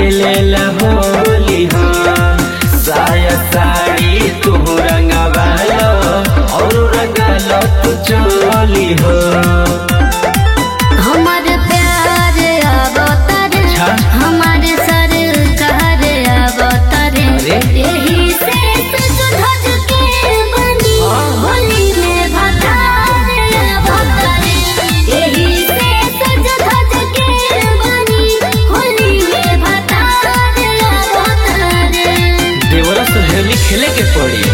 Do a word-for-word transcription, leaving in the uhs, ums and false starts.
खेले ला होली हो। साया साड़ी तू रंगवालो और रंगालो तू चोली हो। हमारे प्यार अवतार हमारे सरकार अवतार यही से सज धज के बनी होली में भतार अवतार यही से सज धज के बनी होली में भतार अवतार। देवरा से होली खेले के पड़ी।